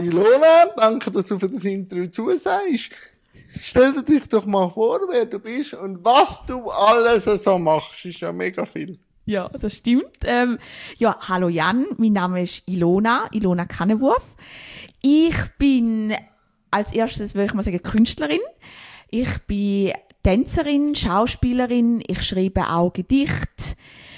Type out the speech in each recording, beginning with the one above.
Ilona, danke, dass du für das Interview zusagst. Stell dir dich doch mal vor, wer du bist und was du alles so machst. Ist ja mega viel. Ja, das stimmt. Ja, hallo Jan, mein Name ist Ilona Kannewurf. Ich bin als erstes, würde ich mal sagen, Künstlerin. Ich bin Tänzerin, Schauspielerin, ich schreibe auch Gedichte,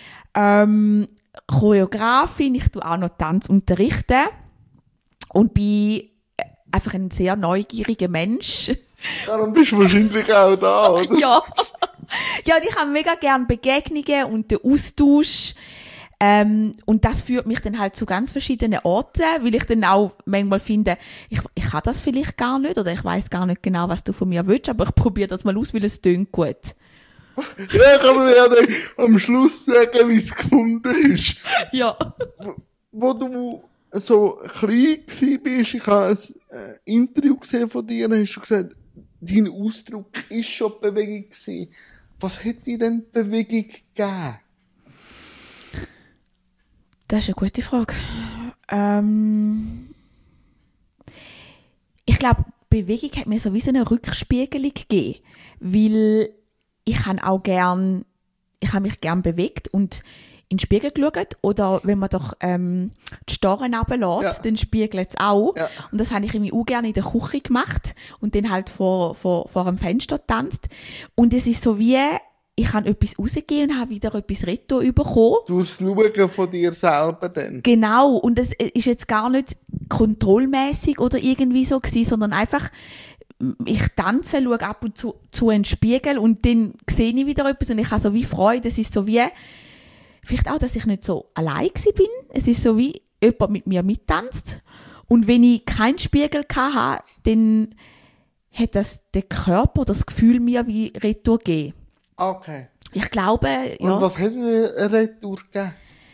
Choreografin, ich tue auch noch Tanz unterrichten und bin einfach ein sehr neugieriger Mensch. Darum bist du wahrscheinlich auch da, oder? Ja. Ja, und ich habe mega gerne Begegnungen und den Austausch. Und das führt mich dann halt zu ganz verschiedenen Orten, weil ich dann auch manchmal finde, ich kann das vielleicht gar nicht oder ich weiß gar nicht genau, was du von mir willst, aber ich probiere das mal aus, weil es tönt gut. Ja, ich kann mir ja dann am Schluss sagen, wie es gefunden ist. Ja. Wo du so klein warst, ich habe ein Interview gesehen von dir, dann hast du gesagt, dein Ausdruck ist schon Bewegung gewesen. Was hat dir denn Bewegung gegeben? Das ist eine gute Frage. Ich glaube, Bewegung hat mir so wie so eine Rückspiegelung gegeben, weil ich habe mich gern bewegt und in den Spiegel geschaut, oder wenn man doch die Starren runterlässt, dann spiegelt es auch. Ja. Und das habe ich irgendwie auch gerne in der Küche gemacht und dann halt vor einem Fenster getanzt. Und es ist so wie, ich habe etwas rausgegeben und habe wieder etwas Retto bekommen. Du hast Schauen von dir selber dann. Genau, und es ist jetzt gar nicht kontrollmäßig oder irgendwie so gewesen, sondern einfach, ich tanze, schaue ab und zu einen Spiegel und dann sehe ich wieder etwas und ich habe so wie Freude. Es ist so wie, vielleicht auch, dass ich nicht so allein bin. Es ist so wie, jemand mit mir mittanzt. Und wenn ich keinen Spiegel hatte, dann hat das der Körper, das Gefühl mir wie Retour gegeben. Okay. Ich glaube, ja. Und was hat eine Retour gegeben?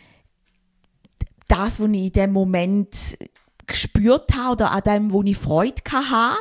Das, was ich in dem Moment gespürt habe oder an dem, wo ich Freude hatte,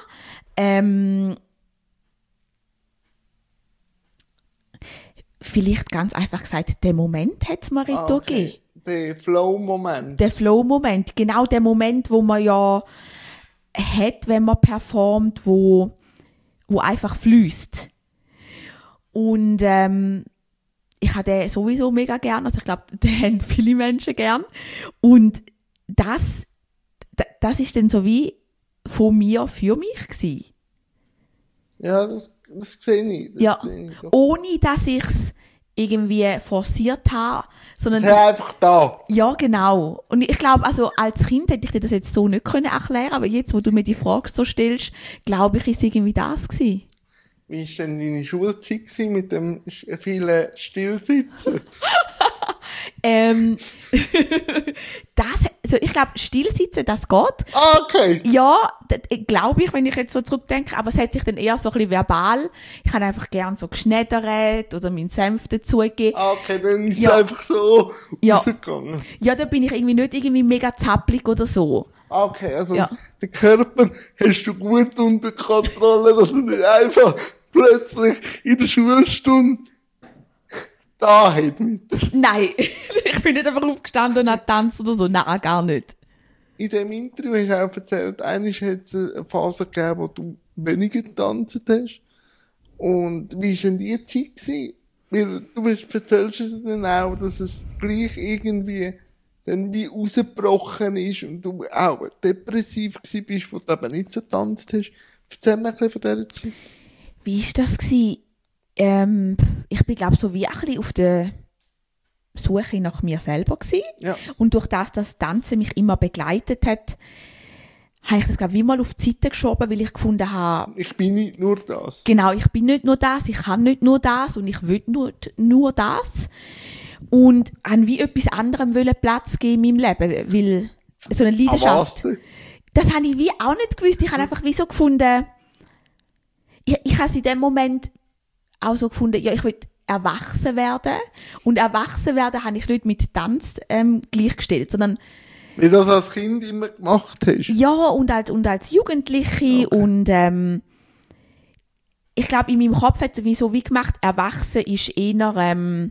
vielleicht ganz einfach gesagt, der Moment hat es mir Retour gegeben. Der Flow-Moment. Der Flow-Moment, genau der Moment, wo man ja hat, wenn man performt, wo einfach fließt. Und ich habe den sowieso mega gern, also ich glaube, den haben viele Menschen gern. Und das ist dann so wie von mir für mich gewesen. Ja, das sehe ich. Sehe ich ohne, dass ich es irgendwie forciert habe, sondern es ist einfach da. Ja, genau. Und ich glaube, also als Kind hätte ich dir das jetzt so nicht erklären können, aber jetzt, wo du mir die Frage so stellst, glaube ich, ist es irgendwie das gewesen. Wie war denn deine Schulzeit mit dem vielen Stillsitzen? Also ich glaube, Stillsitzen, das geht. Okay. Ja, glaube ich, wenn ich jetzt so zurückdenke, aber es hat sich dann eher so ein bisschen verbal. Ich habe einfach gern so geschneddert oder meinen Senf dazugegeben. Okay, dann ist es einfach so rausgegangen. Ja, da bin ich irgendwie nicht irgendwie mega zappelig oder so. Okay, also den Körper hast du gut unter Kontrolle, dass du nicht einfach plötzlich in der Schulstunde da hat mit. Nein, ich bin nicht einfach aufgestanden und habe getanzt oder so. Nein, gar nicht. In dem Interview hast du auch erzählt, einmal hat es eine Phase gegeben, wo du weniger getanzt hast. Und wie war denn die Zeit gewesen? Weil du erzählst es dann auch, dass es gleich irgendwie dann wie rausgebrochen ist und du auch depressiv gewesen bist, wo du eben nicht so getanzt hast. Erzähl mir ein bisschen von dieser Zeit. Wie war das gewesen? Ich bin, glaube ich, so wie ein bisschen auf der Suche nach mir selber gewesen. Ja. Und durch das Tanzen mich immer begleitet hat, habe ich das, glaube ich, wie mal auf die Seite geschoben, weil ich gefunden habe... Ich bin nicht nur das. Genau, ich bin nicht nur das, ich kann nicht nur das und ich will nur das. Und habe wie etwas anderem Platz geben in meinem Leben, weil so eine Leidenschaft... Das habe ich wie auch nicht gewusst. Ich habe einfach wie so gefunden... Ich habe es in dem Moment auch so gefunden, ja, ich will erwachsen werden. Und erwachsen werden habe ich nicht mit Tanz gleichgestellt, sondern... Wie du das als Kind immer gemacht hast. Ja, und als Jugendliche. Okay. Und ich glaube, in meinem Kopf hat es so wie gemacht, erwachsen ist eher...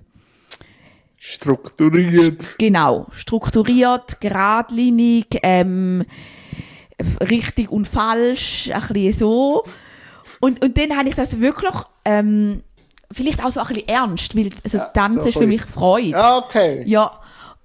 strukturiert. Genau, strukturiert, geradlinig, richtig und falsch, ein bisschen so. Und dann habe ich das wirklich, vielleicht auch so ein bisschen ernst, weil Tanzen so ist für mich Freude. Ja, okay. Ja,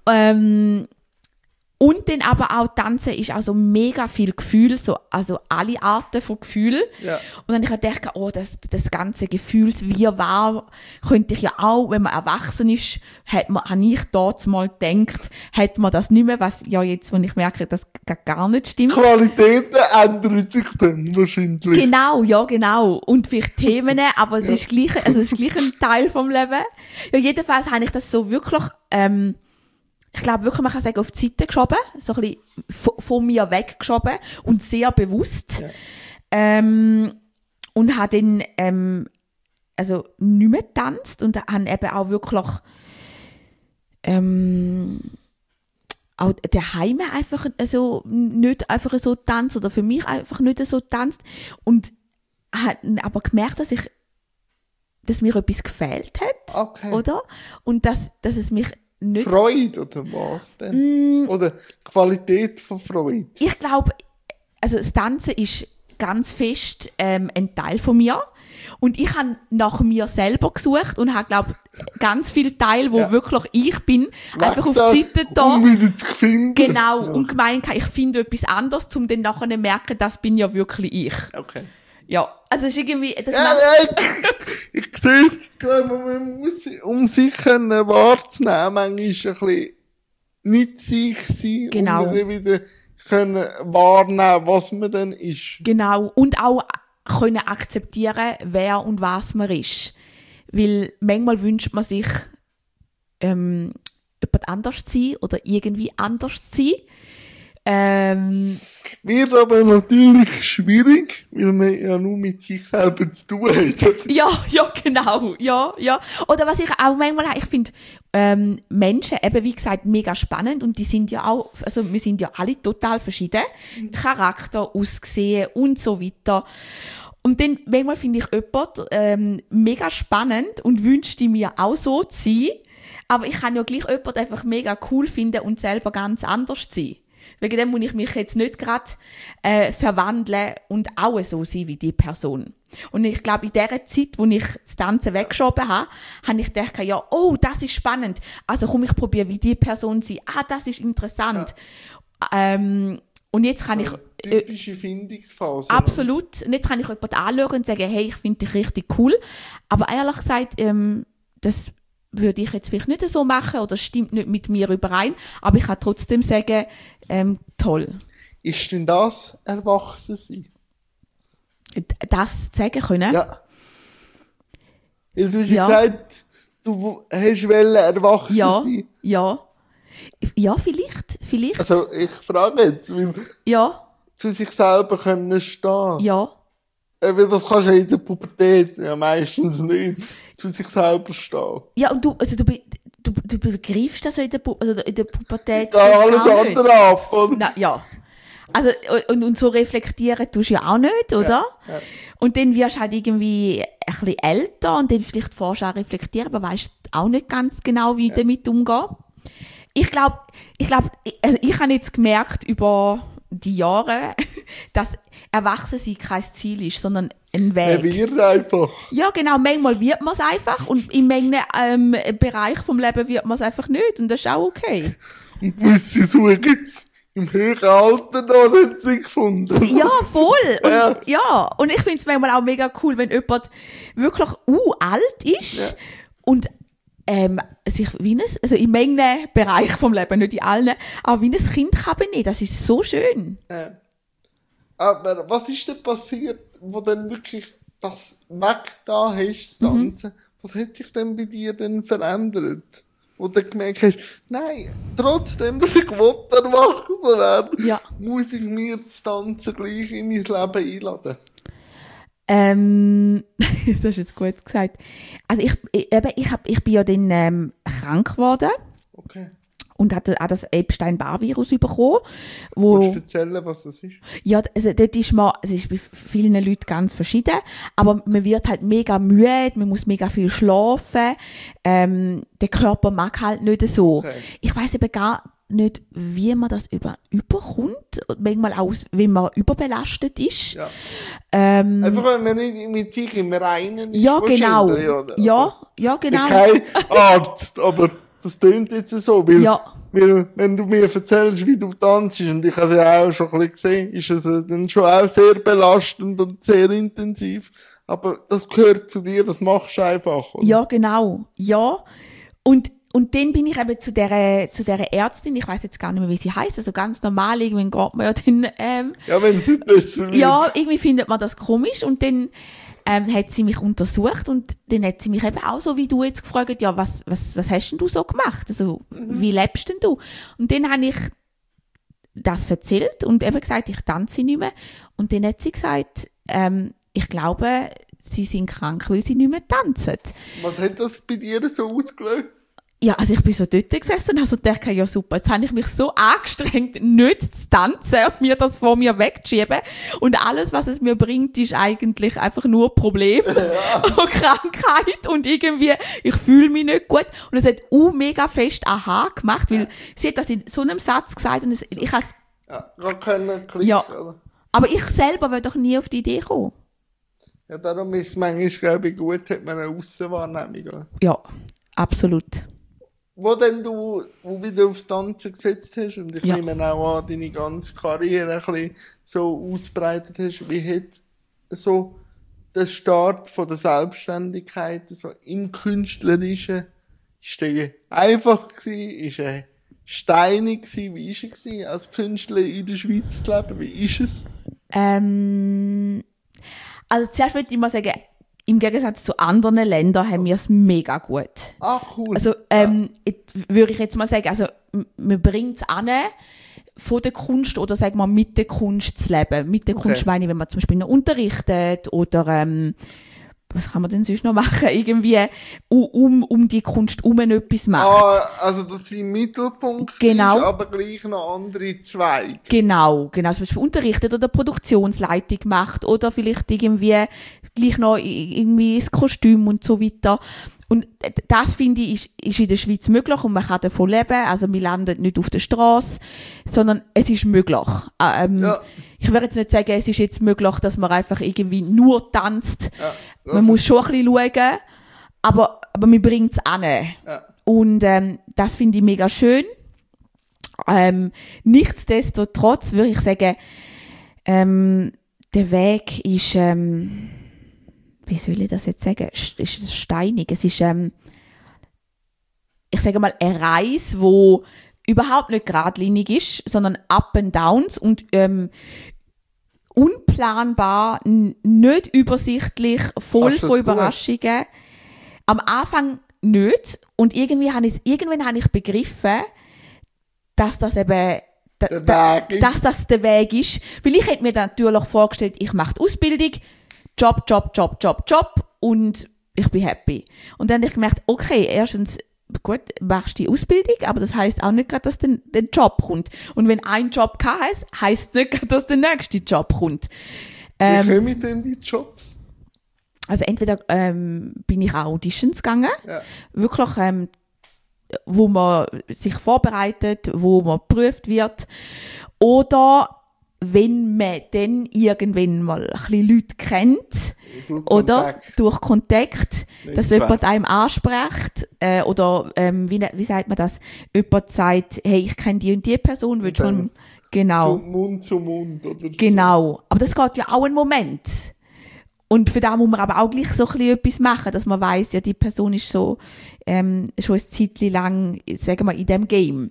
und dann aber auch Tanzen ist also mega viel Gefühl, so, also alle Arten von Gefühl. Ja. Und dann habe ich gedacht, oh, das ganze Gefühlswirrwarr könnte ich ja auch, wenn man erwachsen ist, habe ich dort mal gedacht, hat man das nicht mehr, was ja jetzt, wenn ich merke, das gar nicht stimmt. Qualitäten ändern sich dann wahrscheinlich. Genau, ja, genau. Und vielleicht Themen, aber es ist gleich, also es ist gleich ein Teil vom Leben. Ja, jedenfalls habe ich das so wirklich, ich glaube wirklich, man kann sagen, auf die Seite geschoben, so ein bisschen von mir weggeschoben und sehr bewusst. Ja. Und habe dann, also nicht mehr getanzt und habe eben auch wirklich, auch daheim einfach so, nicht einfach so tanzt oder für mich einfach nicht so tanzt und habe aber gemerkt, dass mir etwas gefehlt hat, Okay. oder? Und dass es mich nicht... Freude oder was denn? Oder Qualität von Freude? Ich glaube, also das Tanzen ist ganz fest ein Teil von mir. Und ich habe nach mir selber gesucht und habe, glaube ganz viele Teile, wo wirklich ich bin, einfach auf die Seite da. Um wieder zu finden. Genau. Ja. Und gemeint, ich finde etwas anderes, um dann nachher zu merken, das bin ja wirklich ich. Okay. Ja, also es ist irgendwie... Das ich sehe es, man muss, um sich wahrzunehmen, manchmal ein bisschen nicht sich sein, genau. Und dann wieder können wahrnehmen, was man dann ist. Genau, und auch können akzeptieren, wer und was man ist. Weil manchmal wünscht man sich, jemand anders zu sein oder irgendwie anders zu sein. Wird aber natürlich schwierig, weil man ja nur mit sich selber zu tun hat. Ja, genau, ja. Oder was ich auch manchmal habe, ich finde Menschen eben, wie gesagt, mega spannend und die sind ja auch, also wir sind ja alle total verschieden. Charakter, Aussehen und so weiter. Und dann manchmal finde ich jemanden mega spannend und wünschte mir auch so zu sein, aber ich kann ja gleich jemanden einfach mega cool finden und selber ganz anders sein. Wegen dem muss ich mich jetzt nicht gerade verwandeln und auch so sein wie die Person. Und ich glaube, in der Zeit, wo ich das Tanzen weggeschoben habe, habe ich gedacht, ja, oh, das ist spannend. Also komm, ich probiere wie die Person zu sein. Ah, das ist interessant. Ja. Und jetzt kann ich... Typische Findungsphase. Absolut. Und jetzt kann ich jemanden anschauen und sagen, hey, ich finde dich richtig cool. Aber ehrlich gesagt, das würde ich jetzt vielleicht nicht so machen oder stimmt nicht mit mir überein. Aber ich kann trotzdem sagen, toll. Ist denn das Erwachsensein? Das sagen können? Ja. Weil du hast gesagt, du hast erwachsen sein. Ja, vielleicht. Also ich frage jetzt, weil zu sich selber können stehen. Ja. Weil das kannst du ja in der Pubertät ja meistens nicht zu sich selber stehen. Ja, und du begreifst das in der Pubertät Ja, alles andere ab, oder? Na, ja. Also, und so reflektieren tust du ja auch nicht, oder? Ja. Und dann wirst du halt irgendwie ein bisschen älter und dann vielleicht vorher auch reflektieren, aber weißt auch nicht ganz genau, wie damit umgehen. Ich glaube, also ich habe jetzt gemerkt über die Jahre, dass Erwachsensein kein Ziel ist, sondern ein Weg. Man wird einfach. Ja, genau. Manchmal wird man es einfach und in manchen Bereich vom Leben wird man es einfach nicht und das ist auch okay. Und gewisse suchen jetzt im höheren Alter noch nicht sie gefunden. Ja, voll. Und, und ich finde es manchmal auch mega cool, wenn jemand wirklich alt ist und sich wie also in manchen Bereich vom Leben, nicht in allen, aber wie ein Kind kann benehmen. Das ist so schön. Aber was ist denn passiert, wo dann wirklich das weg da hast, das Tanzen? Was hat sich denn bei dir denn verändert? Wo du gemerkt hast, nein, trotzdem, dass ich erwachsen werden muss ich mir das Tanzen gleich in mein Leben einladen. Das hast du jetzt gut gesagt. Also ich bin ja dann krank geworden. Okay. Und hatte auch das Epstein-Barr-Virus bekommen. Willst du erzählen, was das ist? Ja, also dort ist man, es ist bei vielen Leuten ganz verschieden, aber man wird halt mega müde, man muss mega viel schlafen, der Körper mag halt nicht so. Okay. Ich weiss eben gar nicht, wie man das überkommt. Manchmal auch, wenn man überbelastet ist. Ja. Einfach, wenn man nicht mit sich im Reinen ist. Ja, genau. Oder? Ja, Ich bin genau. kein Arzt, aber das tönt jetzt so. Weil, weil, wenn du mir erzählst, wie du tanzt, und ich habe ja auch schon ein bisschen gesehen, ist es dann schon auch sehr belastend und sehr intensiv. Aber das gehört zu dir, das machst du einfach. Oder? Ja, genau. Ja. Und dann bin ich eben zu der Ärztin, ich weiß jetzt gar nicht mehr, wie sie heißt, also ganz normal, irgendwann geht man ja dann, ja, wenn es nicht besser wird. Ja, irgendwie findet man das komisch und dann hat sie mich untersucht und dann hat sie mich eben auch so wie du jetzt gefragt, ja, was hast denn du so gemacht? Also, wie lebst denn du? Und dann habe ich das erzählt und eben gesagt, ich tanze nicht mehr. Und dann hat sie gesagt, ich glaube, sie sind krank, weil sie nicht mehr tanzen. Was hat das bei dir so ausgelöst? Ja, also ich bin so dort gesessen und habe so gedacht, ja super, jetzt habe ich mich so angestrengt, nicht zu tanzen und mir das vor mir wegzuschieben. Und alles, was es mir bringt, ist eigentlich einfach nur Problem und Krankheit und irgendwie, ich fühle mich nicht gut. Und es hat mega fest Aha gemacht, weil sie hat das in so einem Satz gesagt und ich habe es... Ja, gar keinen Klick. Ja, aber ich selber will doch nie auf die Idee kommen. Ja, darum ist es manchmal, glaube ich, gut, hat man eine Aussenwahrnehmung. Oder? Ja, absolut. Wo denn du wieder aufs Tanzen gesetzt hast und ich nehme auch an, deine ganze Karriere ein bisschen so ausbreitet hast, wie hat so der Start von der Selbstständigkeit so im Künstlerischen, ist der einfach gewesen, ist er steinig gewesen, wie ist er gewesen, als Künstler in der Schweiz zu leben, wie ist es? Also zuerst würde ich mal sagen, im Gegensatz zu anderen Ländern haben wir es mega gut. Ah, cool. Also, würde ich jetzt mal sagen, also, man bringt es an, von der Kunst oder sagen wir mit der Kunst zu leben. Mit der Kunst meine ich, wenn man zum Beispiel noch unterrichtet oder, was kann man denn sonst noch machen? Irgendwie um die Kunst herum etwas macht. Ah, also dass sie im Mittelpunkt genau. ist, aber gleich noch andere Zweige. Genau. Zum Beispiel unterrichtet oder Produktionsleitung macht oder vielleicht irgendwie gleich noch irgendwie das Kostüm und so weiter. Und das, finde ich, ist in der Schweiz möglich und man kann davon leben. Also wir landen nicht auf der Straße, sondern es ist möglich. Ich würde jetzt nicht sagen, es ist jetzt möglich, dass man einfach irgendwie nur tanzt. Ja, man muss schon ein bisschen schauen, aber man bringt es an. Ja. Und das finde ich mega schön. Nichtsdestotrotz würde ich sagen, der Weg ist, wie soll ich das jetzt sagen, ist steinig. Es ist, ich sage mal, eine Reise, wo überhaupt nicht geradlinig ist, sondern Up and Downs und unplanbar, nicht übersichtlich, voll von Überraschungen. Am Anfang nicht und irgendwann habe ich begriffen, dass das eben dass das der Weg ist. Weil ich hätte mir dann natürlich vorgestellt, ich mache die Ausbildung, Job und ich bin happy. Und dann habe ich gemerkt, okay, erstens, gut, machst die Ausbildung, aber das heisst auch nicht gerade, dass der Job kommt. Und wenn ein Job heisst es nicht gerade, dass der nächste Job kommt. Wie kommen denn die Jobs? Also entweder bin ich an Auditions gegangen, wirklich, wo man sich vorbereitet, wo man geprüft wird, oder wenn man dann irgendwann mal ein bisschen Leute kennt, oder durch Kontakt, dass jemand einem anspricht, oder wie sagt man das, jemand sagt, hey, ich kenne die und die Person, willst schon, genau. Mund zu Mund, oder? Genau, aber das geht ja auch einen Moment. Und für das muss man aber auch gleich so ein bisschen etwas machen, dass man weiss, ja, die Person ist so schon ein Zeitchen lang, sagen wir, in diesem Game.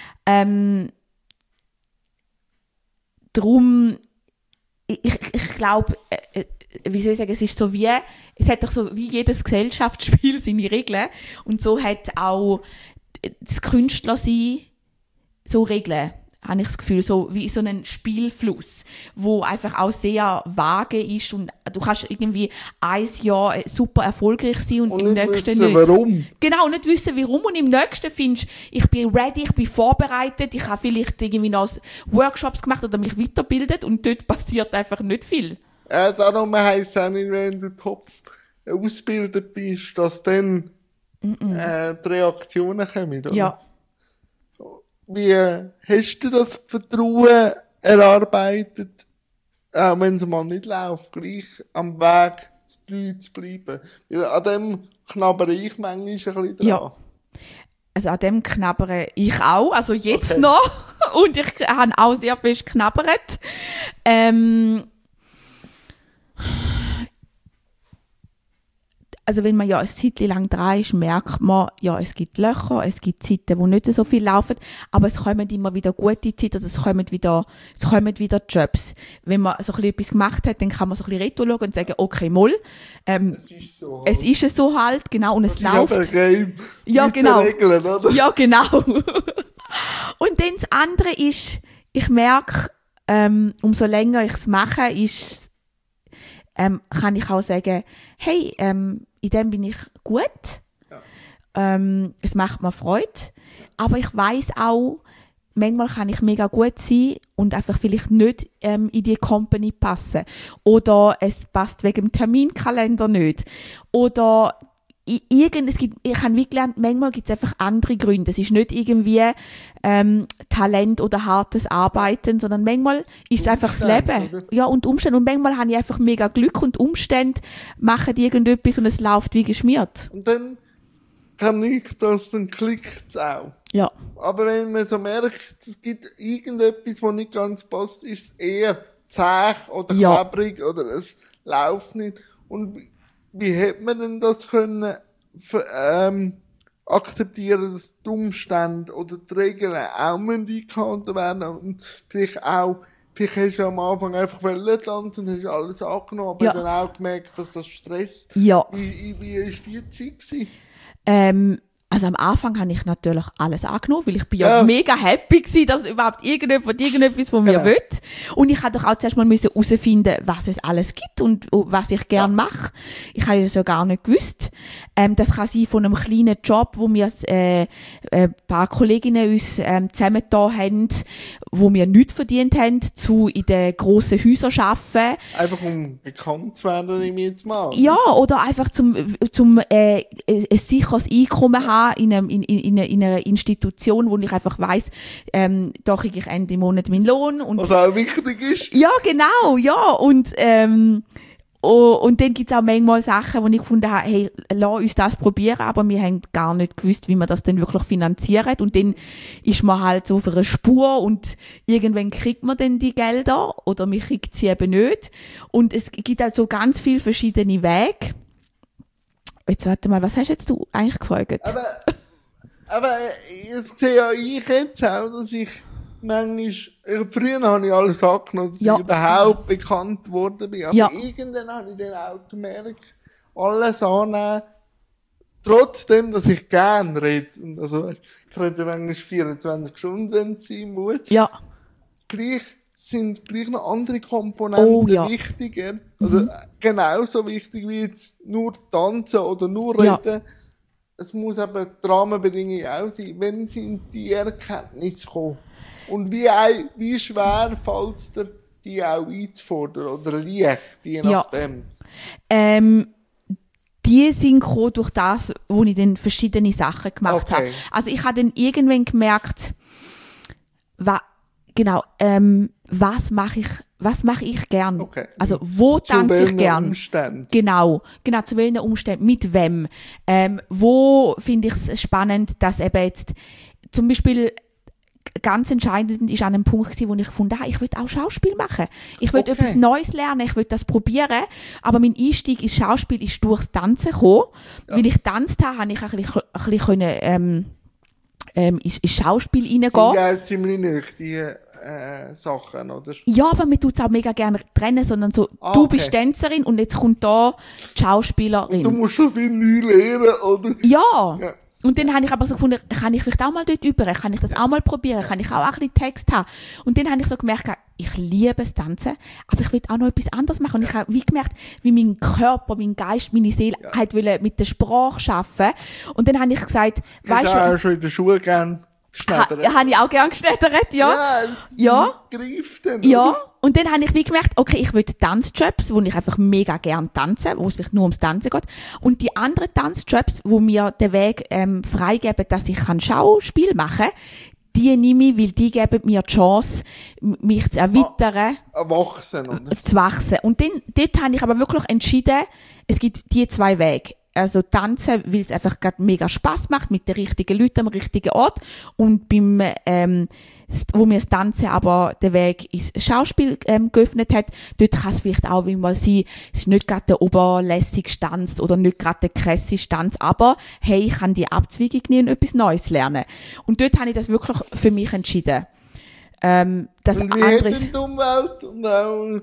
Darum, ich glaube, wie soll ich sagen, es ist so wie, es hat doch so wie jedes Gesellschaftsspiel seine Regeln und so hat auch das Künstlersein so Regeln, habe ich das Gefühl, so wie so ein Spielfluss, wo einfach auch sehr vage ist und du kannst irgendwie ein Jahr super erfolgreich sein und im nächsten nicht. Warum. Genau, nicht wissen warum und im nächsten findest du, ich bin ready, ich bin vorbereitet, ich habe vielleicht irgendwie noch Workshops gemacht oder mich weiterbildet und dort passiert einfach nicht viel. Darum heisst es auch nicht, wenn du top ausgebildet bist, dass dann die Reaktionen kommen, oder? Ja. wie hast du das Vertrauen erarbeitet, auch wenn es mal nicht läuft, gleich am Weg treu zu bleiben? Weil an dem knabbere ich manchmal ein bisschen dran. Ja. Also an dem knabbere ich auch, also jetzt noch. Und ich habe auch sehr fest geknabbert. Also wenn man ja eine Zeit lang dran ist, merkt man, ja, es gibt Löcher, es gibt Zeiten, wo nicht so viel laufen, aber es kommen immer wieder gute Zeiten, oder es kommen wieder Jobs. Wenn man so ein bisschen etwas gemacht hat, dann kann man so ein bisschen retro schauen und sagen, okay, moll, Es ist so halt. es ist so halt, genau, und es läuft. Ein Game Ja, mit den genau. Regeln, oder? Ja, genau. Und dann das andere ist, ich merke, umso länger ich es mache, kann ich auch sagen, hey, in dem bin ich gut. Ja. Es macht mir Freude. Aber ich weiss auch, manchmal kann ich mega gut sein und einfach vielleicht nicht in die Company passen. Oder es passt wegen dem Terminkalender nicht. Oder ich habe wie gelernt, manchmal gibt es einfach andere Gründe. Es ist nicht irgendwie Talent oder hartes Arbeiten, sondern manchmal ist es einfach das Leben. Oder? Ja, und Umstände. Und manchmal habe ich einfach mega Glück und Umstände machen irgendetwas und es läuft wie geschmiert. Und dann kann ich das, dann klickt es auch. Ja. Aber wenn man so merkt, es gibt irgendetwas, was nicht ganz passt, ist es eher zäh oder Ja. klebrig oder es läuft nicht. Und wie hätte man denn das können akzeptieren, dass die Umstände oder die Regeln auch eingehalten werden und vielleicht hast du am Anfang einfach tanzen, hast alles angenommen, aber Ja. dann auch gemerkt, dass das stresst. Ja. Wie war die Zeit gewesen? Also am Anfang habe ich natürlich alles angenommen, weil ich bin ja Ja. mega happy gewesen, dass überhaupt irgendetwas von mir Genau. will. Und ich musste doch auch zuerst mal herausfinden, was es alles gibt und was ich gerne mache. Ich habe das ja gar nicht gewusst. Das kann sein von einem kleinen Job, wo wir ein paar Kolleginnen uns zusammengetan haben, wo wir nichts verdient haben, zu in den grossen Häusern arbeiten. Einfach um bekannt zu werden, nehme ich jetzt mal. Ja, oder einfach zum ein sicheres Einkommen haben in einer Institution, wo ich einfach weiss, da kriege ich Ende Monat meinen Lohn. Und Was auch wichtig ist. ja, genau, ja. Und dann gibt's auch manchmal Sachen, wo ich gefunden habe, hey, lass uns das probieren, aber wir haben gar nicht gewusst, wie man das dann wirklich finanzieren. Und dann ist man halt so auf einer Spur und irgendwann kriegt man dann die Gelder oder man kriegt sie eben nicht. Und es gibt halt so ganz viele verschiedene Wege. Jetzt warte mal, was hast jetzt du eigentlich gefragt? Aber jetzt sehe ja ich jetzt auch, dass ich manchmal, früher habe ich alles angenommen, dass Ja. ich überhaupt bekannt geworden bin. Aber Ja. irgendwann habe ich dann auch gemerkt, alles annehmen, trotzdem, dass ich gern rede. Und also, ich rede manchmal 24 Stunden, wenn es sein muss. Ja, Sind gleich noch andere Komponenten Oh, ja. wichtiger. Also, genauso wichtig wie jetzt nur tanzen oder nur Ja. reden. Es muss eben die Rahmenbedingungen auch sein, wenn sie in die Erkenntnis kommen. Und wie schwer fällt es dir, die auch einzufordern? Oder leicht, je Ja. nachdem. die sind gekommen durch das, wo ich dann verschiedene Sachen gemacht Okay. habe. Also ich habe dann irgendwann gemerkt, was mache ich gern? Okay. Also wo Zu tanze ich welchen gern? Umständen? Genau, zu welchen Umständen, mit wem. Wo finde ich es spannend, dass eben jetzt zum Beispiel ganz entscheidend ist an einem Punkt gewesen, wo ich gefunden habe, ich will auch Schauspiel machen. Ich will Okay. etwas Neues lernen, ich will das probieren. Aber mein Einstieg ins Schauspiel ist durchs Tanzen gekommen. Weil ich tanzt habe, habe ich ein bisschen können, ins Schauspiel Sind reingehen. ja ziemlich nicht die Sachen, oder? Ja, aber mir tut es auch mega gerne trennen, sondern so, Ah, du okay. bist Tänzerin und jetzt kommt da die Schauspielerin. Du musst so viel neu lernen, oder? Ja. Ja. Und dann habe ich aber so gefunden, kann ich vielleicht auch mal dort über, kann ich das auch mal probieren, kann ich auch ein bisschen Text haben. Und dann habe ich so gemerkt, ich liebe das Tanzen, aber ich will auch noch etwas anderes machen. Und ich habe wie gemerkt, wie mein Körper, mein Geist, meine Seele halt wollen mit der Sprache arbeiten. Und dann habe ich gesagt, Hast weißt du du, auch schon in der Schule gern geschneddert? habe ich auch gerne geschneddert, ja. Es Ja. greift dann. Ja, oder? und dann habe ich wie gemerkt, okay, ich will Tanzjobs, wo ich einfach mega gern tanze, wo es vielleicht nur ums Tanzen geht. Und die anderen Tanzjobs, wo mir den Weg freigeben, dass ich Schauspiel machen kann, die nehme ich, weil die geben mir die Chance, mich zu erweitern. Erwachsen, oder? Zu wachsen. Und dann, dort habe ich aber wirklich entschieden, es gibt die 2 Wege. Also tanzen, weil es einfach gerade mega Spass macht, mit den richtigen Leuten am richtigen Ort. Und beim, wo mir das Tanzen aber den Weg ins Schauspiel geöffnet hat, dort kann es vielleicht auch mal sein, es ist nicht gerade der oberlässige Tanz oder nicht gerade der krasseste Tanz, aber hey, ich kann die Abzweigung nehmen und etwas Neues lernen. Und dort habe ich das wirklich für mich entschieden. Das Und wie hat denn die Umwelt und auch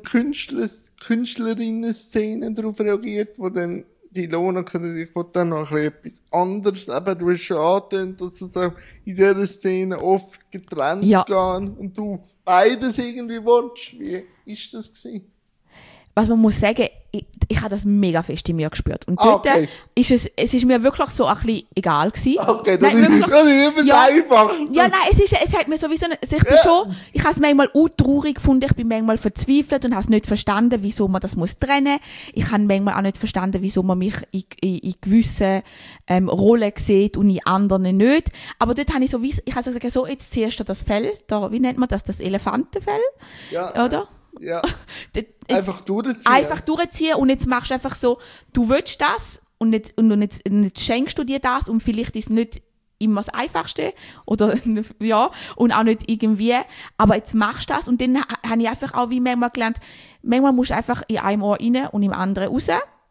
Künstlerinnen-Szene darauf reagiert, wo dann die Ilona ich wollte dann noch ein bisschen etwas anderes. Eben, du hast schon angetönt, dass es auch in dieser Szene oft getrennt gehen und du beides irgendwie willst. Wie ist das gewesen? Was man muss sagen, ich habe das mega fest in mir gespürt. Und dort ist es ist mir wirklich so ein bisschen egal gewesen. Okay, das ist einfach. Ja, nein, es hat mir sowieso, also ich habe es manchmal auch traurig gefunden, ich bin manchmal verzweifelt und habe es nicht verstanden, wieso man das muss trennen. Ich habe manchmal auch nicht verstanden, wieso man mich in gewissen Rollen sieht und in anderen nicht. Aber dort habe ich so, ich habe so gesagt, so, jetzt ziehst du das Fell, da, wie nennt man das Elefantenfell? Ja. Oder? Ja. Einfach durchziehen und jetzt machst du einfach so, du willst das und jetzt schenkst du dir das und vielleicht ist es nicht immer das Einfachste oder ja und auch nicht irgendwie, aber jetzt machst du das und dann habe ich einfach auch wie manchmal gelernt, manchmal musst du einfach in einem Ohr rein und im anderen raus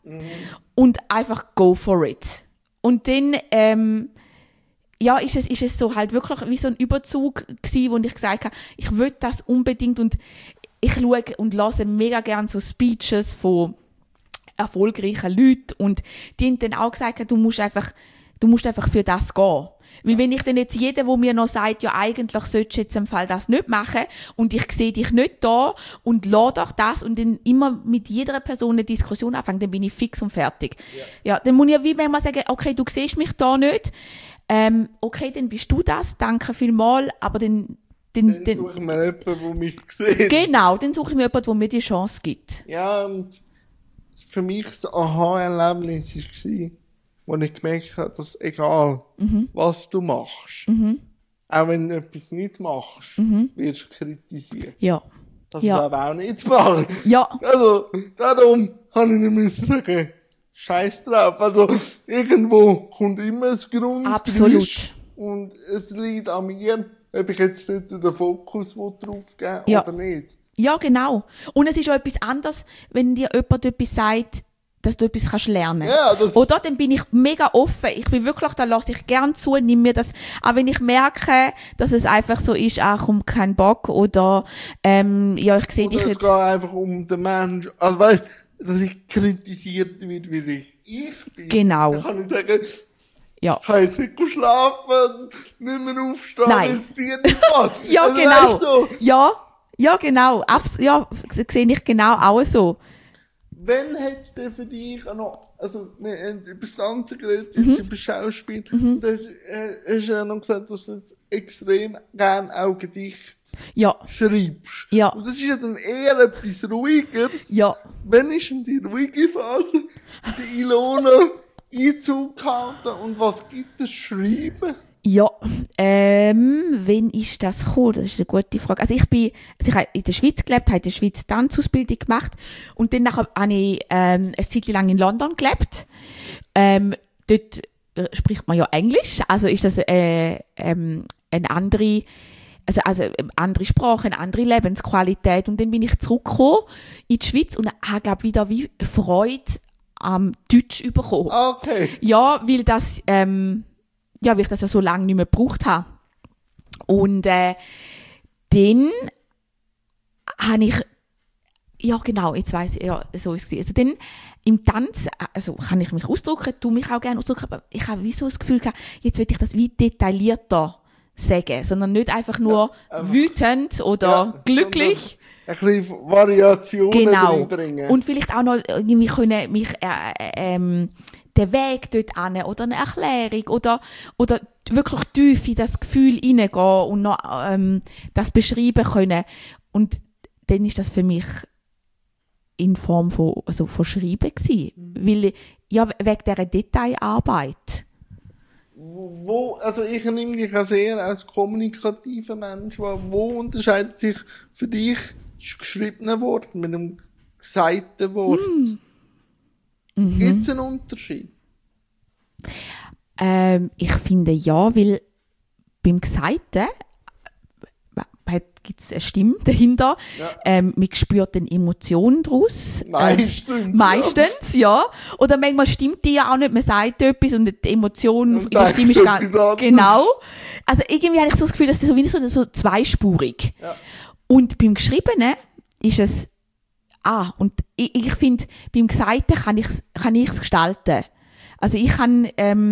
und einfach go for it. Und dann ist es so halt wirklich wie so ein Überzug gewesen, wo ich gesagt habe, ich will das unbedingt und ich schaue und höre mega gerne so Speeches von erfolgreichen Leuten und die haben dann auch gesagt, du musst einfach für das gehen. Weil wenn ich dann jetzt jeder, der mir noch sagt, ja eigentlich solltest du jetzt im Fall das nicht machen und ich sehe dich nicht da und lass doch das und dann immer mit jeder Person eine Diskussion anfangen, dann bin ich fix und fertig. Ja, dann muss ich wie manchmal sagen, okay, du siehst mich da nicht, okay, dann bist du das, danke vielmals, aber dann suche ich mir jemanden, der mich sieht. Genau, dann suche ich mir jemanden, der mir die Chance gibt. Ja, und für mich das Aha-Erlebnis war, wo ich gemerkt habe, dass egal, was du machst, auch wenn du etwas nicht machst, wirst du kritisiert. Ja. Das ist aber auch nicht wahr. Ja. Also, darum habe ich nicht sagen, Scheiß drauf. Also, irgendwo kommt immer ein Grund. Absolut. Und es liegt an mir, ob ich jetzt dort den Fokus drauf geben oder nicht. Ja, genau. Und es ist auch etwas anderes, wenn dir jemand etwas sagt, dass du etwas kannst lernen. Ja, oder? Dann bin ich mega offen. Ich bin wirklich, da lasse ich gern zu, nimm mir das. Aber wenn ich merke, dass es einfach so ist, komm, kein Bock, oder, ich sehe dich jetzt. Es geht einfach um den Menschen. Also, weißt du, dass ich kritisiert werde, weil ich bin. Genau. Dann kann ich sagen, ja. Ich kann jetzt nicht schlafen, nicht mehr aufstehen, wenn es dir nicht passt. Ja, also, genau. Weißt du, ja, genau. Sehe ich genau auch so. Wenn hat es denn für dich auch noch, also, wir haben über das Tanzen geredet, jetzt über Schauspiel, das hast du ja noch gesagt, dass du jetzt extrem gerne auch Gedichte schreibst. Ja. Und das ist ja dann eher etwas Ruhigeres. Ja. Wann ist denn die ruhige Phase, die Ilona Einzug gehalten und was gibt es Schreiben? Ja, wann ist das gekommen? Das ist eine gute Frage. Also ich habe in der Schweiz gelebt, habe in der Schweiz Tanzausbildung gemacht und dann habe ich eine Zeit lang in London gelebt. Dort spricht man ja Englisch, also ist das eine andere Sprache, eine andere Lebensqualität. Und dann bin ich zurückgekommen in die Schweiz und habe, glaube ich, wieder wie Freude am Deutsch bekommen. Okay. Ja, weil ich das ja so lange nicht mehr gebraucht habe. Und dann habe ich, ja genau, jetzt weiss ich, ja, so ist es. Also dann im Tanz, also kann ich mich ausdrücken, tue mich auch gerne ausdrücken, aber ich habe wie so das Gefühl gehabt, jetzt will ich das wie detaillierter sagen, sondern nicht einfach nur wütend oder glücklich. Ein bisschen Variationen reinbringen. Und vielleicht auch noch irgendwie können mich den Weg dort hin oder eine Erklärung oder wirklich tief in das Gefühl hineingehen und noch das beschreiben können. Und dann ist das für mich in Form von Schreiben gewesen. Weil, ja, wegen dieser Detailarbeit. Also ich nehme dich auch sehr als kommunikativer Mensch wahr. Wo unterscheidet sich für dich das geschriebene Wort mit dem gesagten Wort? Gibt es einen Unterschied? Ich finde ja, weil beim Gesagten gibt es eine Stimme dahinter. Ja. Man spürt eine Emotion daraus. Meistens, ja. Oder manchmal stimmt die ja auch nicht. Man sagt etwas und die Emotion in der Stimme ist ganz genau. Also irgendwie habe ich so das Gefühl, dass das so zweispurig. Ja. Und beim Geschriebenen ist es und ich finde, beim Gesagten kann ich es gestalten. Also ich kann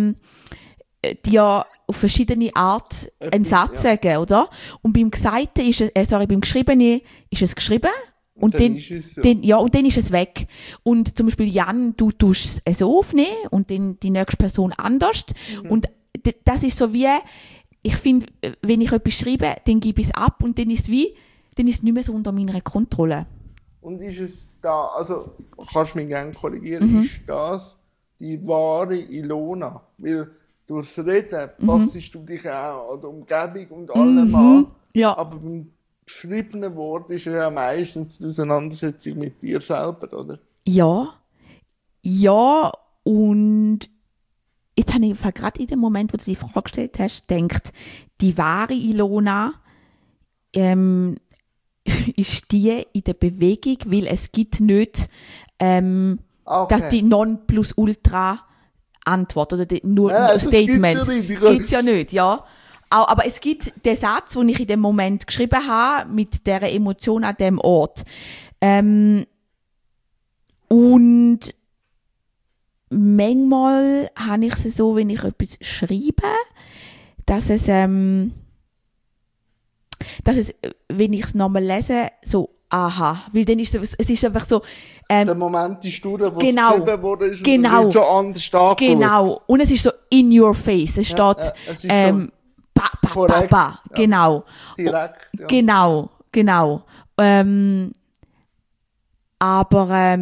dir auf verschiedene Art einen Satz sagen, oder? Und beim Gesagten beim Geschriebenen ist es geschrieben und dann ist es und dann ist es weg. Und zum Beispiel Jan, du tust es so aufnehmen und dann die nächste Person anders. Und das ist so wie, ich finde, wenn ich etwas schreibe, dann gebe ich es ab und dann ist es nicht mehr so unter meiner Kontrolle. Und ist es da, also kannst du mich gerne korrigieren, ist das die wahre Ilona? Weil durchs Reden passest du dich auch an die Umgebung und allem an. Ja. Aber beim geschriebenen Wort ist ja meistens die Auseinandersetzung mit dir selber, oder? Ja. Ja, und jetzt habe ich gerade in dem Moment, wo du die Frage gestellt hast, gedacht, die wahre Ilona ist die in der Bewegung, weil es gibt nicht dass die Non-Plus-Ultra-Antwort oder nur Statement. Gibt es ja nicht, ja. Aber es gibt den Satz, den ich in dem Moment geschrieben habe, mit dieser Emotion an dem Ort. Und manchmal habe ich es so, wenn ich etwas schreibe, dass es, wenn ich es nochmal lese, so, aha, weil dann ist es ist einfach so, der Moment ist durch, wo es geschrieben wurde, ist und es wird schon anders angeschaut. Genau, und es ist so in your face, es steht, es ist so korrekt, genau. Direkt, ja. Genau. Aber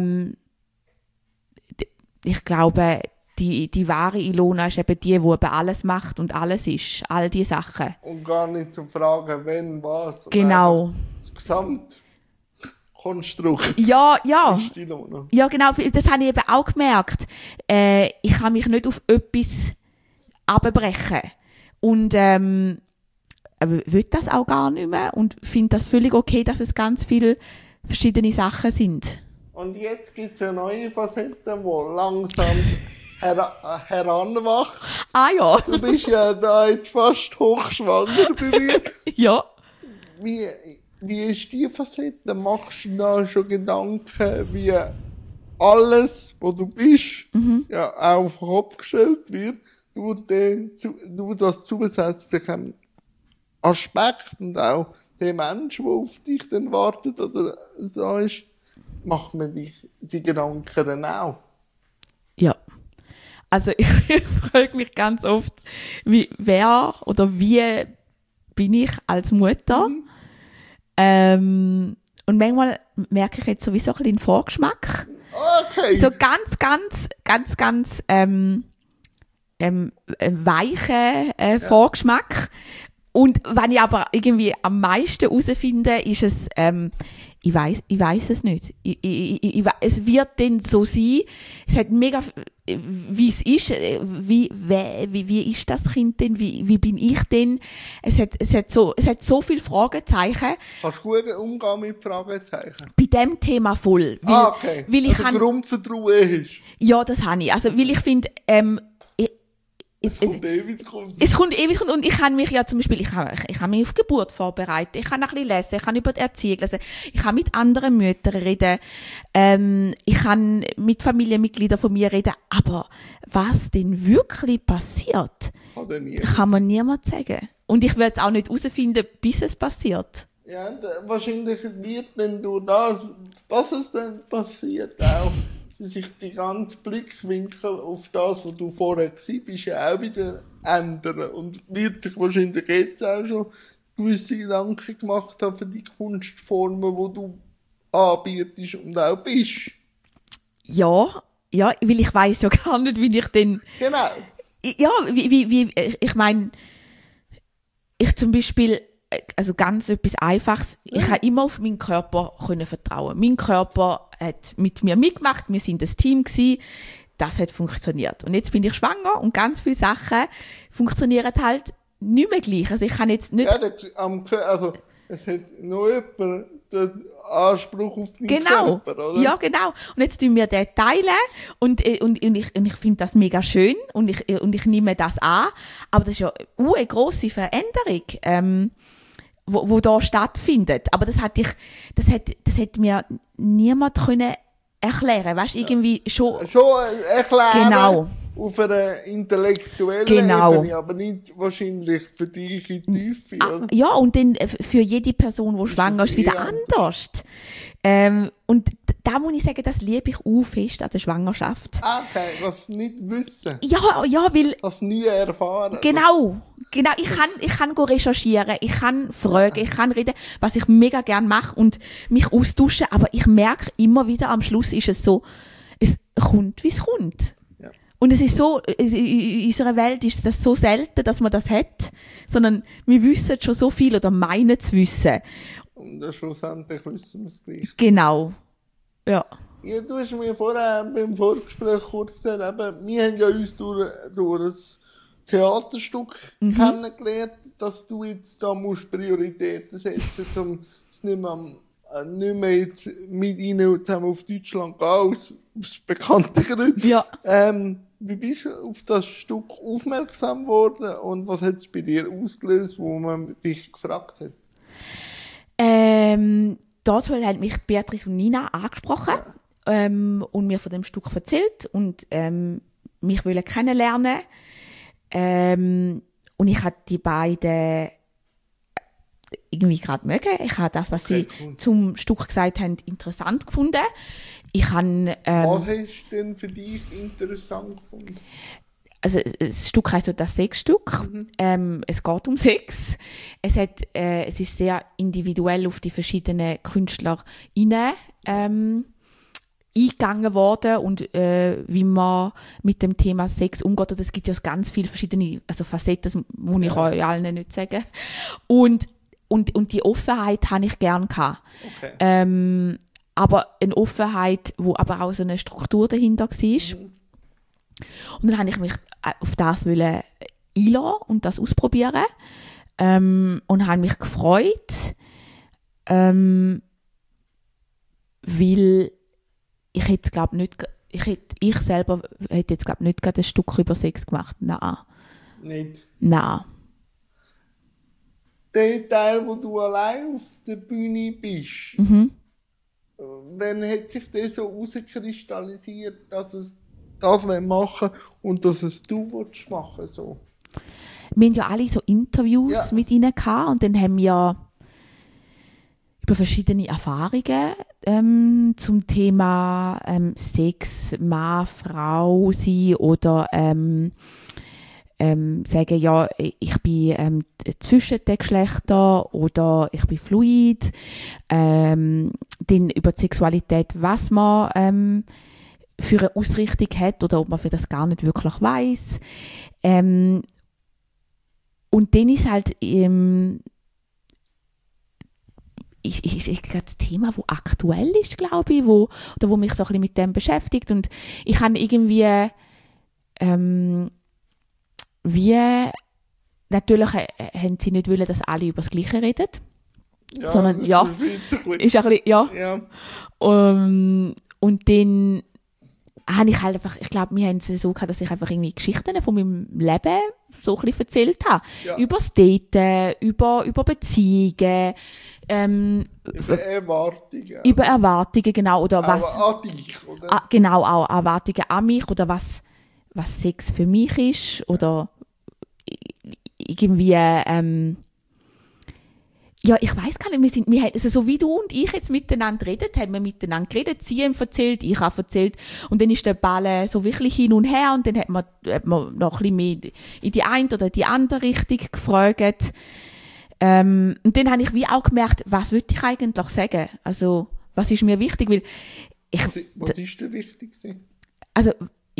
ich glaube, die wahre Ilona ist eben die eben alles macht und alles ist, all diese Sachen. Und gar nicht zu fragen, wenn, was. Genau. Das Gesamtkonstrukt. Ja. Ja, genau, das habe ich eben auch gemerkt. Ich kann mich nicht auf etwas abbrechen. Und will das auch gar nicht mehr und finde das völlig okay, dass es ganz viele verschiedene Sachen sind. Und jetzt gibt es eine neue Facette, die langsam heranwächst. Ah ja. Du bist ja da jetzt fast hochschwanger bei mir. Ja. Wie ist die Facette? Machst du da schon Gedanken, wie alles, wo du bist, ja, auch auf den Kopf gestellt wird, durch das zusätzliche Aspekt und auch der Mensch, der auf dich dann wartet oder da ist, macht man dich die Gedanken dann auch? Ja. Also ich frage mich ganz oft, wer oder wie bin ich als Mutter? Und manchmal merke ich jetzt sowieso ein bisschen den Vorgeschmack. Okay. So ganz weichen Vorgeschmack. Und wenn ich aber irgendwie am meisten herausfinde, ist es, ich weiss es nicht. Es wird dann so sein. Es hat mega, wie es ist, wie ist das Kind denn, wie bin ich denn? Es hat so viele Fragezeichen. Kannst du gut umgehen mit Fragezeichen? Bei diesem Thema voll. Okay. Weil ich Grundvertrauen ist. Ja, das habe ich. Also, weil ich finde, es kommt ewig und ich kann mich ja zum Beispiel, ich kann mich auf die Geburt vorbereiten, ich kann ein bisschen lesen, ich kann über die Erziehung lesen, ich kann mit anderen Müttern reden, ich kann mit Familienmitgliedern von mir reden, aber was denn wirklich passiert, kann mir niemand sagen. Und ich werde es auch nicht herausfinden, bis es passiert. Ja, wahrscheinlich wird dann durch das, was es dann passiert, auch sich die ganze Blickwinkel auf das, was du vorher bist, ja auch wieder ändern. Und wird sich wahrscheinlich jetzt auch schon gewisse Gedanken gemacht haben für die Kunstformen, die du anbietest und auch bist. Ja, weil ich weiss ja gar nicht, wie ich denn... Genau. Ja, ich meine, ich zum Beispiel, also ganz etwas Einfaches, ich habe immer auf meinen Körper können vertrauen. Mein Körper hat mit mir mitgemacht, wir sind das Team gewesen, das hat funktioniert. Und jetzt bin ich schwanger und ganz viele Sachen funktionieren halt nicht mehr gleich. Also ich kann jetzt nicht... Ja, also es hat noch jemand den Anspruch auf deinen Körper, oder? Ja, genau. Und jetzt tun wir den teilen und ich finde das mega schön und ich nehme das an. Aber das ist ja eine grosse Veränderung, wo da stattfindet. Aber das hat mir niemand können erklären. Weißt du, irgendwie schon erklären. Genau. Auf einer intellektuellen Ebene, aber nicht wahrscheinlich für dich in die Tiefe, oder? Ja, und dann für jede Person, die schwanger ist, wieder anders. Und da muss ich sagen, das liebe ich auch fest an der Schwangerschaft. Okay, was nicht wissen. Ja, weil... Das nie erfahren. Genau. Ich kann go recherchieren, ich kann fragen, ich kann reden, was ich mega gerne mache und mich austauschen, aber ich merke immer wieder, am Schluss ist es so, es kommt, wie es kommt. Und es ist so, in unserer Welt ist das so selten, dass man das hat, sondern wir wissen schon so viel oder meinen zu wissen. Und schlussendlich wissen wir es gleich. Genau, ja. Ja, du hast mir vorher beim Vorgespräch kurz gesagt, wir haben ja uns durch ein Theaterstück kennengelernt, dass du jetzt da musst Prioritäten setzen musst, um es nicht mehr jetzt mit ihnen zusammen auf Deutschland gehen, aus bekannten Gründen. Ja. Wie bist du auf das Stück aufmerksam geworden und was hat es bei dir ausgelöst, wo man dich gefragt hat? Dazu haben mich Beatrice und Nina angesprochen und mir von dem Stück erzählt und mich wollen kennenlernen. Und ich habe die beiden irgendwie gerade mögen. Ich habe das, was sie zum Stück gesagt haben, interessant gefunden. Was hast du denn für dich interessant gefunden? Also das Stück heisst so das Sexstück. Es geht um Sex. Es ist sehr individuell auf die verschiedenen KünstlerInnen eingegangen worden und wie man mit dem Thema Sex umgeht. Und es gibt ja ganz viele verschiedene Facetten, das muss ich euch allen nicht sagen. Und die Offenheit habe ich gerne gehabt. Okay. Aber eine Offenheit, wo aber auch so eine Struktur dahinter war. Und dann habe ich mich auf das einlassen und das ausprobieren. Und habe mich gefreut, weil ich selber hätte jetzt glaube nicht gerade ein Stück über Sex gemacht. Nein. Nicht? Nein. Der Teil, wo du allein auf der Bühne bist, wann hat sich das so herauskristallisiert, dass es das machen und dass es du machen willst, so? Wir haben ja alle so Interviews mit ihnen gehabt und dann haben wir über verschiedene Erfahrungen zum Thema Sex, Mann, Frau sein oder sagen, ja, ich bin zwischen den Geschlechtern oder ich bin fluid. Dann über die Sexualität, was man für eine Ausrichtung hat oder ob man für das gar nicht wirklich weiss. Und dann ist halt ist das Thema, das aktuell ist, glaube ich, wo mich so ein bisschen mit dem beschäftigt. Und ich habe irgendwie natürlich haben sie nicht wollen, dass alle über das Gleiche reden. Ja, sondern ist ein bisschen, ja. Und dann habe ich halt einfach, ich glaube, wir haben es so gehabt, dass ich einfach irgendwie Geschichten von meinem Leben so ein bisschen erzählt habe. Ja. Über das Daten, über Beziehungen, über Erwartungen. Über Erwartungen, genau. Oder was, an dich, oder? Genau, auch Erwartungen an mich oder was Sex für mich ist oder irgendwie ja, ich weiss gar nicht, wir haben, also so wie du und ich jetzt miteinander redet, haben wir miteinander geredet, sie haben erzählt, ich habe erzählt und dann ist der Ball so wirklich hin und her und dann hat man noch ein bisschen mehr in die eine oder die andere Richtung gefragt. Und dann habe ich wie auch gemerkt, was will ich eigentlich sagen? Also, was ist mir wichtig? Weil was ist dir wichtig? Also,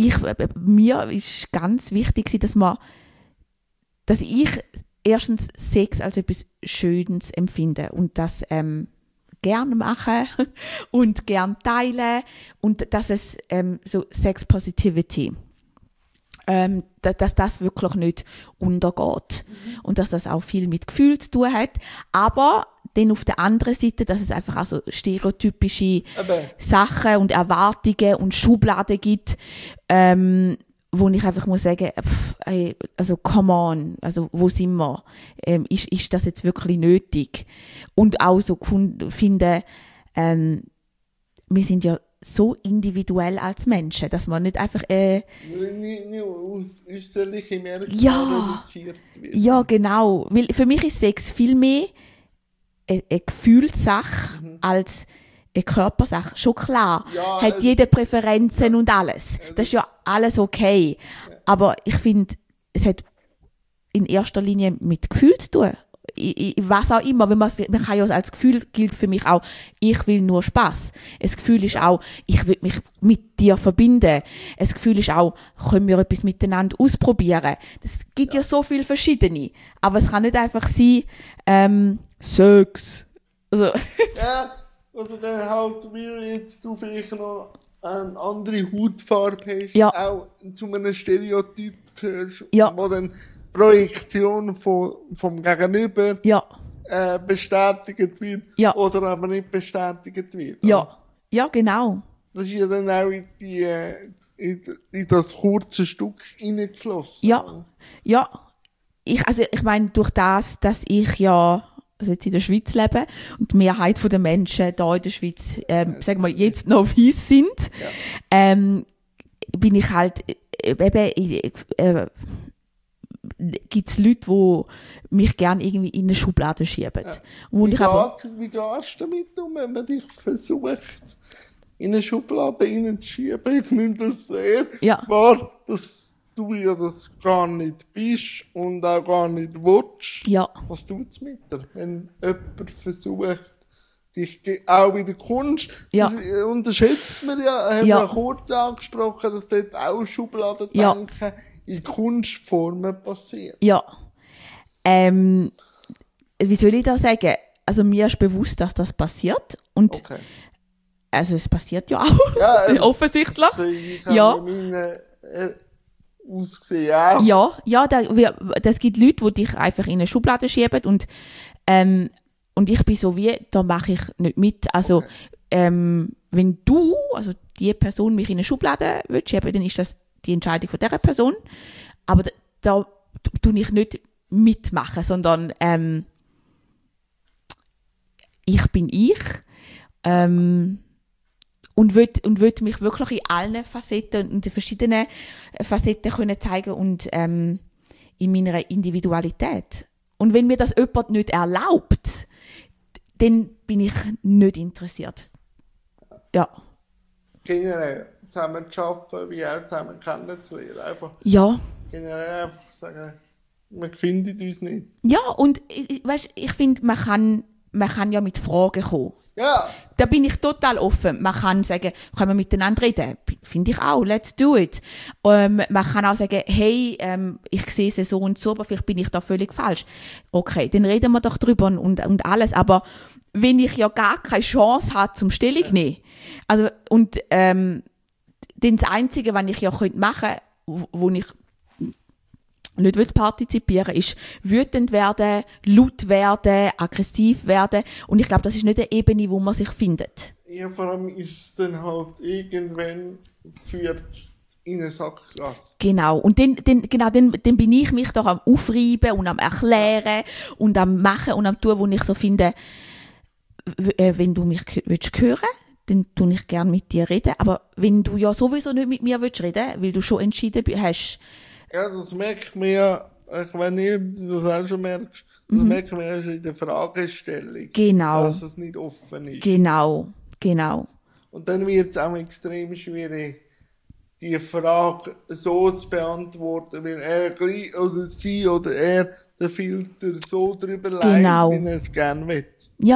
mir ist ganz wichtig, dass ich erstens Sex als etwas Schönes empfinde und das gerne mache und gerne teile und dass es so Sex Positivity, dass das wirklich nicht untergeht und dass das auch viel mit Gefühl zu tun hat, aber dann auf der anderen Seite, dass es einfach auch so stereotypische Sachen und Erwartungen und Schubladen gibt, wo ich einfach muss sagen, also come on, also wo sind wir? Ist das jetzt wirklich nötig? Und auch so finde, wir sind ja so individuell als Menschen, dass man nicht einfach nicht auf äußerliche Merkmale reduziert wird. Ja, genau. Weil für mich ist Sex viel mehr eine Gefühlssache als eine Körpersache. Schon klar, hat jede Präferenzen und alles. Das ist ja alles okay. Aber ich finde, es hat in erster Linie mit Gefühl zu tun. Was auch immer, man kann ja als Gefühl, gilt für mich auch, ich will nur Spaß. Das Gefühl ist auch, ich will mich mit dir verbinden. Das Gefühl ist auch, können wir etwas miteinander ausprobieren. Es gibt ja so viele verschiedene. Aber es kann nicht einfach sein, Sex. Also. Ja, oder dann halt, weil jetzt du vielleicht noch eine andere Hautfarbe hast, auch zu einem Stereotyp gehörst, wo dann Projektion vom Gegenüber bestätigt wird oder aber nicht bestätigt wird. Ja, genau. Das ist ja dann auch in das kurze Stück hineingeflossen. Ja. Ich meine, durch das, dass ich ja jetzt in der Schweiz lebe und die Mehrheit der Menschen hier in der Schweiz, sagen wir, jetzt noch weiss sind, bin ich halt gibt es Leute, die mich gerne irgendwie in eine Schublade schieben. Wie gehst du damit um, wenn man dich versucht, in eine Schublade reinzuschieben? Ich nehme das sehr wahr, dass du ja das gar nicht bist und auch gar nicht willst. Was tut es mit dir, wenn jemand versucht, dich auch in der Kunst, das unterschätzt man haben wir kurz angesprochen, dass dort auch Schubladendenken in Kunstformen passiert. Wie soll ich das sagen? Also mir ist bewusst, dass das passiert und also es passiert ja auch, offensichtlich. Aussehen auch. Das gibt Leute, die dich einfach in eine Schublade schieben und ich bin so wie, da mache ich nicht mit. Also wenn du, also die Person mich in eine Schublade willst schieben, dann ist das die Entscheidung von dieser Person. Aber da tue ich nicht mitmachen, sondern ich bin ich und will mich wirklich in allen Facetten und in verschiedenen Facetten können zeigen und in meiner Individualität. Und wenn mir das jemand nicht erlaubt, dann bin ich nicht interessiert. Ja. Generell zusammen zu arbeiten, wie auch zusammen kennenzulernen. Einfach generell einfach sagen, man findet uns nicht. Ja, und weißt, ich finde, man kann ja mit Fragen kommen. Ja. Da bin ich total offen. Man kann sagen, können wir miteinander reden? Finde ich auch, let's do it. Man kann auch sagen, hey, ich sehe es so und so, aber vielleicht bin ich da völlig falsch. Okay, dann reden wir doch drüber und alles. Aber wenn ich ja gar keine Chance habe zum Stellung nehmen, also, und das Einzige, was ich ja machen könnte, wo ich nicht partizipieren will, ist wütend werden, laut werden, aggressiv werden. Und ich glaube, das ist nicht eine Ebene, wo man sich findet. Ja, vor allem ist es dann halt irgendwann führt in eine Sackgasse. Genau. Und dann bin ich mich doch am Aufreiben und am Erklären und am Machen und am Tun, wo ich so finde, wenn du mich willst hören, dann tue ich gerne mit dir reden. Aber wenn du ja sowieso nicht mit mir willst reden, weil du schon entschieden hast. Ja, das merkt man ja, wenn du das auch schon merkst, das merkt man ja schon in der Fragestellung. Genau. Dass es nicht offen ist. Genau. Und dann wird es auch extrem schwierig, die Frage so zu beantworten, weil er gleich oder sie oder er den Filter so drüber legt, wie er es gerne will. Ja,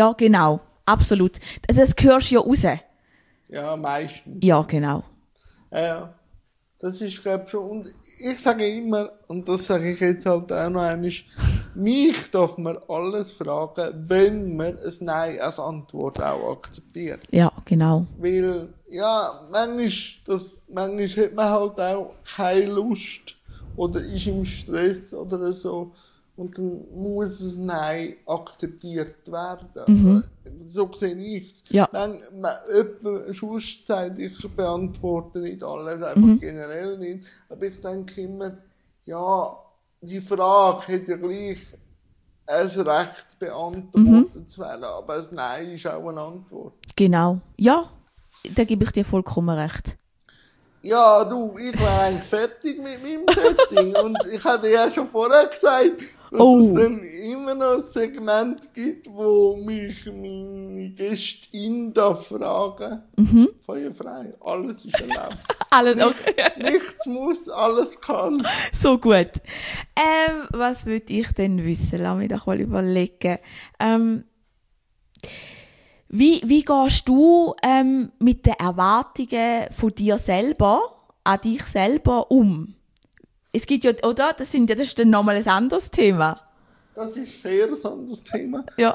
genau. Absolut. Also das hörst du ja raus. Ja, meistens. Ja, genau. Ja, das ist, glaube ich, schon. Und ich sage immer, und das sage ich jetzt halt auch noch einmal, mich darf man alles fragen, wenn man ein Nein als Antwort auch akzeptiert. Ja, genau. Weil, ja, manchmal hat man halt auch keine Lust oder ist im Stress oder so. Und dann muss es Nein akzeptiert werden. So sehe ich es. Ja. Wenn jemand sonst sagt, ich beantworte nicht alles, einfach generell nicht. Aber ich denke immer, ja, die Frage hat ja gleich ein Recht beantwortet zu werden. Aber ein Nein ist auch eine Antwort. Genau. Ja, da gebe ich dir vollkommen recht. Ja, du, ich war eigentlich fertig mit meinem Setting. Und ich hatte ja schon vorher gesagt, dass es dann immer noch ein Segment gibt, wo mich meine Gästin da fragen. Feuerfrei, alles ist erlaubt. Alles okay. Nichts muss, alles kann. So gut. Was würde ich denn wissen? Lass mich doch mal überlegen. Wie gehst du mit den Erwartungen von dir selber an dich selber um? Es gibt ja, oder? Das ist dann nochmal ein anderes Thema. Das ist sehr ein anderes Thema. Ja.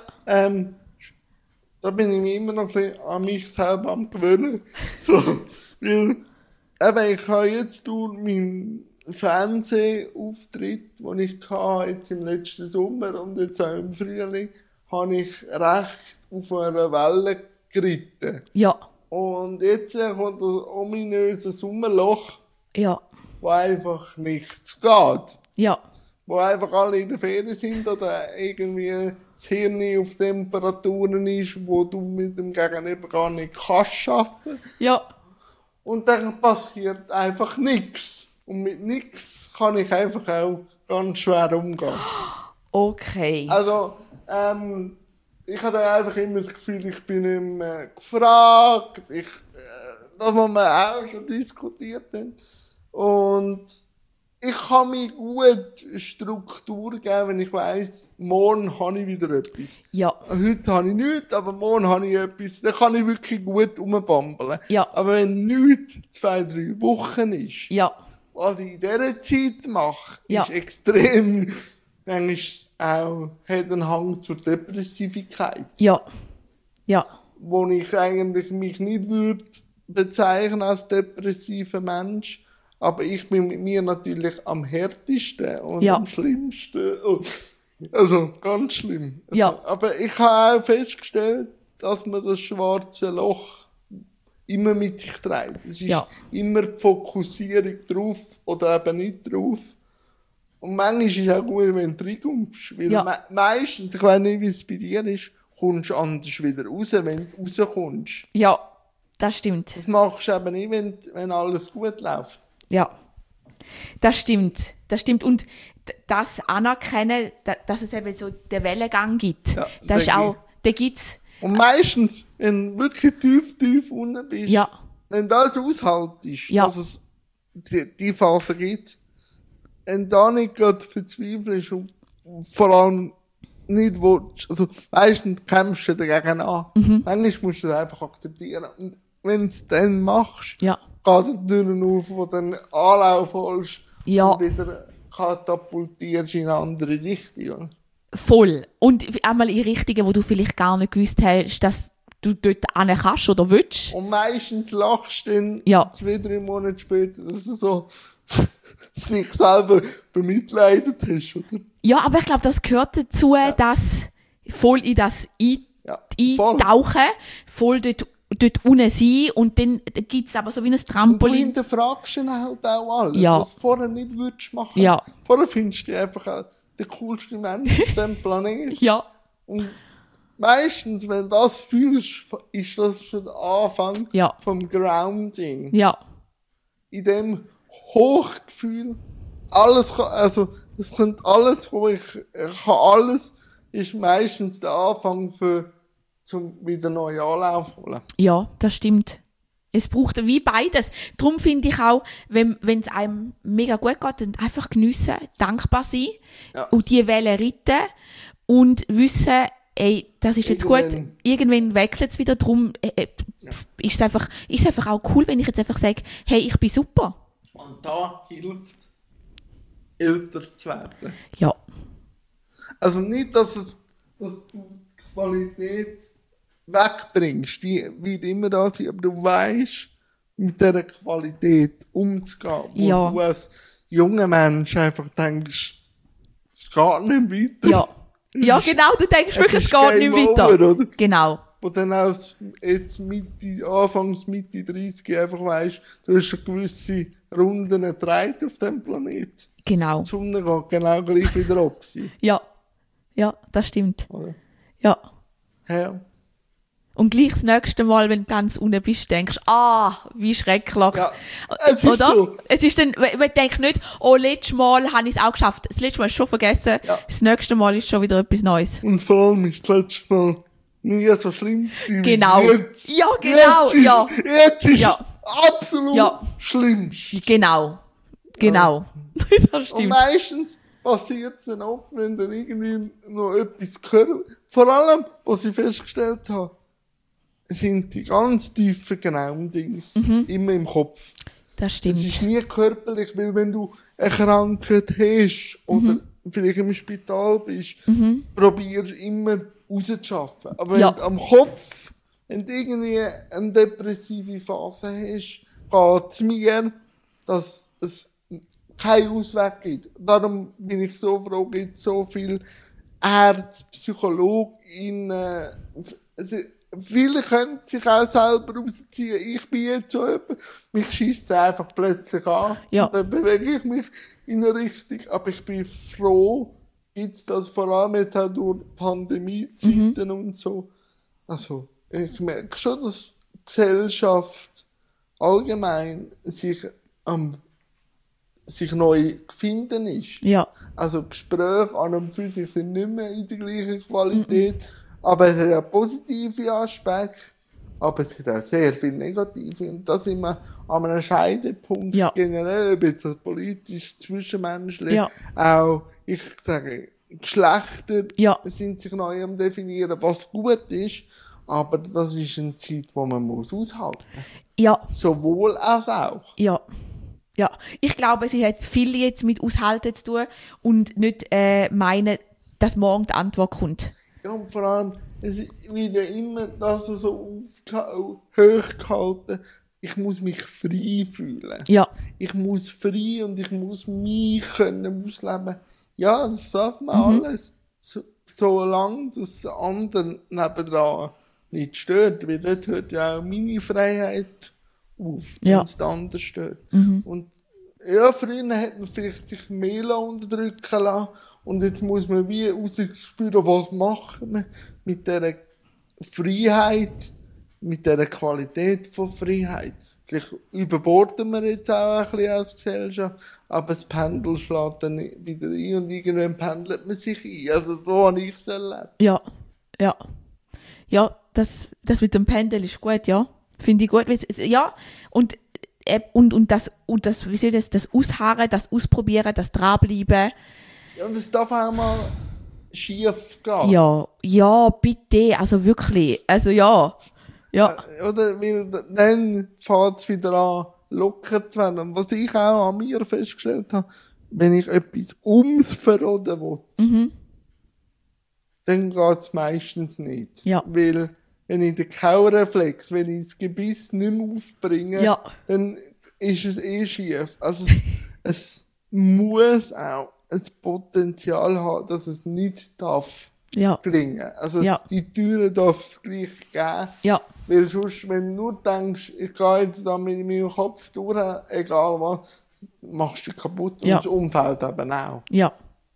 Da bin ich mir immer noch ein bisschen an mich selber am gewöhnen. So, weil, eben, ich habe jetzt durch meinen Fernsehauftritt, den ich hatte, jetzt im letzten Sommer und jetzt auch im Frühling, habe ich recht auf einer Welle geritten. Ja. Und jetzt kommt das ominöse Sommerloch, Ja. wo einfach nichts geht. Ja. Wo einfach alle in der Ferien sind oder irgendwie das Hirn auf Temperaturen ist, wo du mit dem Gegenüber gar nicht kannst arbeiten. Ja. Und dann passiert einfach nichts. Und mit nichts kann ich einfach auch ganz schwer umgehen. Okay. Also, ich hatte einfach immer das Gefühl, ich bin nicht mehr gefragt. Das, was wir auch schon diskutiert haben. Und ich kann mir gut Struktur geben, wenn ich weiss, morgen habe ich wieder etwas. Ja. Heute habe ich nichts, aber morgen habe ich etwas. Dann kann ich wirklich gut rumbambeln. Ja. Aber wenn nichts 2-3 Wochen ist, Ja. was ich in dieser Zeit mache, Ja. ist extrem, manchmal auch, hat einen Hang zur Depressivität. Ja. Ja. Wo ich eigentlich mich nicht würde bezeichnen als depressiver Mensch. Aber ich bin mit mir natürlich am härtesten und Ja. am schlimmsten. Also, ganz schlimm. Also, Ja. Aber ich habe auch festgestellt, dass man das schwarze Loch immer mit sich trägt. Es ist Ja. immer die Fokussierung drauf oder eben nicht drauf. Und manchmal ist es auch gut, wenn du reinkommst. Weil Ja. meistens, ich weiß nicht, wie es bei dir ist, kommst du anders wieder raus, wenn du rauskommst. Ja. Das stimmt. Das machst du eben nicht, wenn alles gut läuft. Ja, das stimmt. Das stimmt. Und das Anerkennen, dass es eben so den Wellengang gibt, Ja, das ist den auch, den gibt's. Und meistens, wenn du wirklich tief unten bist, Ja. wenn das aushaltest, Ja. dass es die Phase gibt, wenn da nicht gerade verzweifelst und vor allem nicht willst, also meistens kämpfst du dagegen an. Manchmal musst du das einfach akzeptieren. Und wenn du es dann machst, Ja. geht die Türen auf, wo du dann Anlauf holst Ja. und wieder katapultierst in eine andere Richtung. Voll. Und einmal in Richtungen, wo du vielleicht gar nicht gewusst hast, dass du dort hin kannst oder willst. Und meistens lachst du dann Ja. 2-3 Monate später, dass du so sich selber bemitleidet hast, oder? Ja, aber ich glaube, das gehört dazu, dass voll in das Ja, voll. eintauchen, voll dort unten sein und dann gibt es aber so wie ein Und du Trampolin. hinterfragst dann halt auch alles, Ja. was du vorher nicht würdest machen. Ja. Vorher findest du dich einfach auch der coolste Mensch auf diesem Planeten. Ja. Und meistens, wenn du das fühlst, ist das schon der Anfang Ja. vom Grounding. Ja. In dem Hochgefühl, alles kann, also, es könnte alles kommen, ich kann alles, ist meistens der Anfang zum wieder neuen Anlauf holen. Ja, das stimmt. Es braucht wie beides. Darum finde ich auch, wenn es einem mega gut geht, dann einfach geniessen, dankbar sein Ja. und die Welle reiten und wissen, ey, das ist jetzt gut, irgendwann wechselt es wieder, darum ist es einfach auch cool, wenn ich jetzt einfach sage, hey, ich bin super. Und da hilft, älter zu werden. Ja. Also nicht, dass du die Qualität wegbringst, die wird immer da sein, aber du weißt, mit dieser Qualität umzugehen. Wo du als junger Mensch einfach denkst, es geht nicht weiter. Ja, genau, du denkst wirklich, es geht nicht weiter. Over, oder? Genau. Wo dann auch jetzt Anfangs Mitte 30 einfach weisst, du hast schon gewisse Runden gedreht auf diesem Planeten. Genau. Die Sonne geht genau gleich wieder ab. Ja, das stimmt. Oder? Ja. Ja. Und gleich das nächste Mal, wenn du ganz unten bist, denkst wie schrecklich. Ja, es ist oder? so. Es ist dann, man denkt nicht, letztes Mal habe ich es auch geschafft. Das letzte Mal ist schon vergessen. Ja. Das nächste Mal ist schon wieder etwas Neues. Und vor allem ist das letzte Mal nie so schlimm gewesen. Genau. Jetzt. Ja, genau. Jetzt ist es absolut schlimmst. Genau. Das stimmt. Und meistens passiert es dann oft, wenn dann irgendwie noch etwas gehört. Vor allem, was ich festgestellt habe, sind die ganz tiefen genauen Dinge immer im Kopf. Das stimmt. Es ist nie körperlich, weil wenn du eine Krankheit hast oder vielleicht im Spital bist, probierst du immer rauszuschaffen. Aber wenn du am Kopf, wenn du irgendwie eine depressive Phase hast, geht es mir, dass es keinen Ausweg gibt. Darum bin ich so froh, gibt so viele Ärzte, Psychologinnen, viele können sich auch selber rausziehen. Ich bin jetzt so jemand, mich schiesst es einfach plötzlich an. Ja. Und dann bewege ich mich in eine Richtung. Aber ich bin froh, gibt's das vor allem jetzt auch durch Pandemiezeiten und so. Also, ich merke schon, dass die Gesellschaft allgemein sich neu finden ist. Ja. Also Gespräche an und für sich sind nicht mehr in der gleichen Qualität, aber es hat ja positive Aspekte, aber es hat auch sehr viel negative. Und da sind wir an einem Scheidepunkt generell, ob jetzt politisch, zwischenmenschlich, auch, ich sage, Geschlechter sind sich neu am definieren, was gut ist, aber das ist eine Zeit, die man muss aushalten muss. Ja. Sowohl als auch. Ja. Ja, ich glaube, es hat viel jetzt mit Aushalten zu tun und nicht meinen, dass morgen die Antwort kommt. Ja, und vor allem, es wird ja immer das so hochgehalten, ich muss mich frei fühlen. Ja. Ich muss frei und ich muss mich können ausleben. Ja, das darf man alles. Solange das andere nebendran nicht stört, weil dort hört ja auch meine Freiheit auf, wenn es den anderen stört. Und ja, früher hat man vielleicht sich mehr unterdrücken lassen und jetzt muss man wie rausspüren, was machen wir mit dieser Freiheit, mit dieser Qualität von Freiheit. Vielleicht überborden wir jetzt auch ein bisschen als Gesellschaft, aber das Pendel schlägt dann wieder ein und irgendwann pendelt man sich ein. Also so habe ich es erlebt. Ja, das mit dem Pendel ist gut, ja. Finde ich gut. Ja, und das wie soll das Ausharren, das Ausprobieren, das Dranbleiben. Ja, und es darf auch mal schief gehen. Ja, bitte, also wirklich, also ja. Oder, weil dann fängt es wieder an, locker zu werden. Und was ich auch an mir festgestellt habe, wenn ich etwas ums Verroden will, dann geht es meistens nicht. Ja. Weil, wenn ich den Kaureflex, wenn ich das Gebiss nicht mehr aufbringe, dann ist es schief. Also es muss auch ein Potenzial haben, dass es nicht darf gelingen. Also die Türen darf es gleich geben. Ja. Weil sonst, wenn du nur denkst, ich gehe jetzt da mit meinem Kopf durch, egal was, machst du kaputt und das Umfeld eben auch. Ja.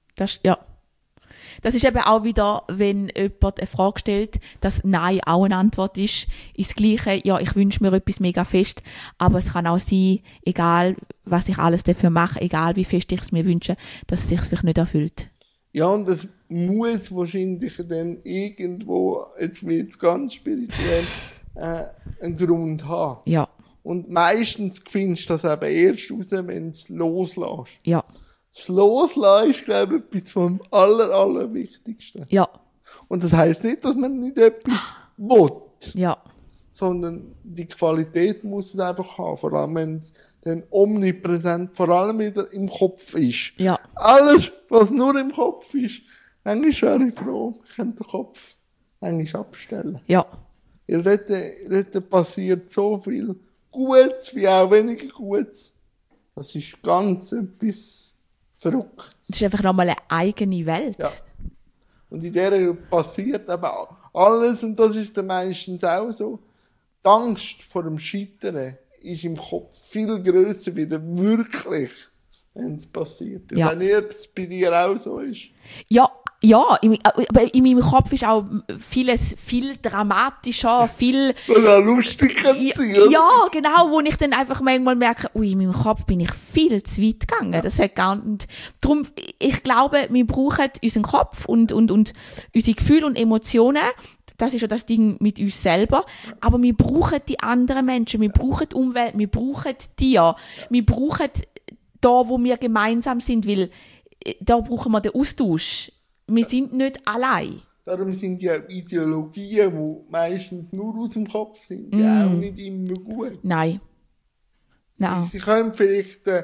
Das ist eben auch wieder, wenn jemand eine Frage stellt, dass Nein auch eine Antwort ist das Gleiche. Ja, ich wünsche mir etwas mega fest, aber es kann auch sein, egal was ich alles dafür mache, egal wie fest ich es mir wünsche, dass es sich vielleicht nicht erfüllt. Ja, und das muss wahrscheinlich dann irgendwo, jetzt wird es ganz spirituell, einen Grund haben. Ja. Und meistens findest du das eben erst raus, wenn du es loslässt. Ja. Das Loslassen ist, glaube ich, etwas vom Allerwichtigsten. Ja. Und das heisst nicht, dass man nicht etwas will, Ja. sondern die Qualität muss es einfach haben. Vor allem, wenn es dann omnipräsent, vor allem wieder im Kopf ist. Ja. Alles, was nur im Kopf ist, manchmal wäre ich froh, ich könnte den Kopf manchmal abstellen. Ja. Weil dort passiert so viel Gutes, wie auch weniger Gutes. Das ist ganz etwas Verrücktes. Das ist einfach nochmal eine eigene Welt. Ja. Und in der passiert eben alles, und das ist dann meistens auch so. Die Angst vor dem Scheitern ist im Kopf viel grösser, wie der wirklich, wenn es passiert. Ja. Ich weiß nicht, ob es bei dir auch so ist. Ja, aber in meinem Kopf ist auch vieles viel dramatischer, viel... Und auch lustig kann es sein, oder? Ja, genau, wo ich dann einfach manchmal merke, ui, in meinem Kopf bin ich viel zu weit gegangen. Ja. Das hat gar nicht... Darum, ich glaube, wir brauchen unseren Kopf und unsere Gefühle und Emotionen. Das ist ja das Ding mit uns selber. Aber wir brauchen die anderen Menschen, wir brauchen die Umwelt, wir brauchen Tiere, wir brauchen da, wo wir gemeinsam sind, weil da brauchen wir den Austausch. Wir sind nicht allein. Darum sind ja Ideologien, die meistens nur aus dem Kopf sind, ja auch nicht immer gut. Nein. Nein. Sie können vielleicht der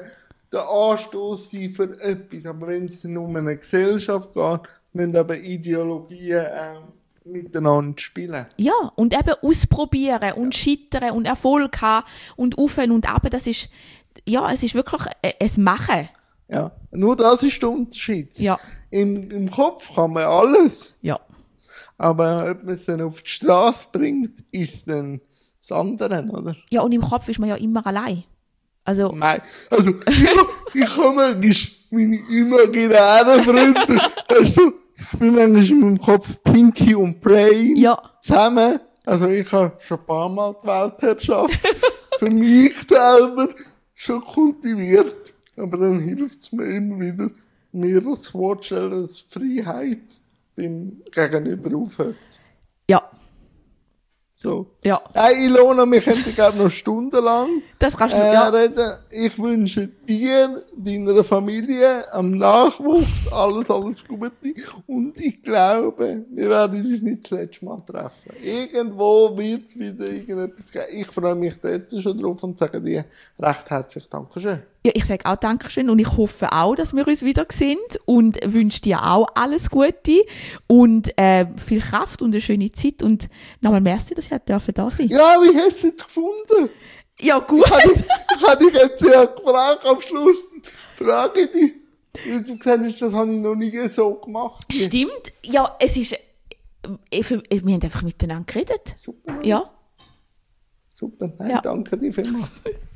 Anstoß sein für etwas, aber wenn es nur um eine Gesellschaft geht, müssen eben Ideologien miteinander spielen. Ja, und eben ausprobieren und scheitern und Erfolg haben und auf und ab. Das ist, ja, es ist wirklich ein Machen. Ja, nur das ist der Unterschied. Ja. Im Kopf kann man alles, Ja. aber ob man es dann auf die Straße bringt, ist dann das andere, oder? Ja, und im Kopf ist man ja immer allein. Also, Nein, also ich habe manchmal meine imaginären Freunde, also ich bin manchmal in meinem Kopf Pinky und Brain ja, zusammen. Also ich habe schon ein paar Mal die Weltherrschaft für mich selber schon kultiviert. Aber dann hilft es mir immer wieder, mir das vorzustellen, dass Freiheit beim Gegenüber aufhört. ja, So. ja. Hey Ilona, wir könnten glaube noch stundenlang Das kannst du, ja. reden. Ich wünsche dir, deiner Familie, am Nachwuchs alles Gute. Und ich glaube, wir werden uns nicht das letzte Mal treffen. Irgendwo wird es wieder irgendetwas geben. Ich freue mich dort schon drauf und sage dir recht herzlich Dankeschön. Ja, ich sage auch Dankeschön und ich hoffe auch, dass wir uns wieder sehen und wünsche dir auch alles Gute und viel Kraft und eine schöne Zeit und nochmal merci, dass ich da sein durfte. Ja, wie hast du es jetzt gefunden? Ja, gut. Ich habe dich jetzt ja gefragt am Schluss. Frage ich dich. Weil du gesagt hast, das habe ich noch nie so gemacht. Stimmt. Ja, es ist... wir haben einfach miteinander geredet. Super. Ja. Super. Nein, Ja. danke dir vielmals.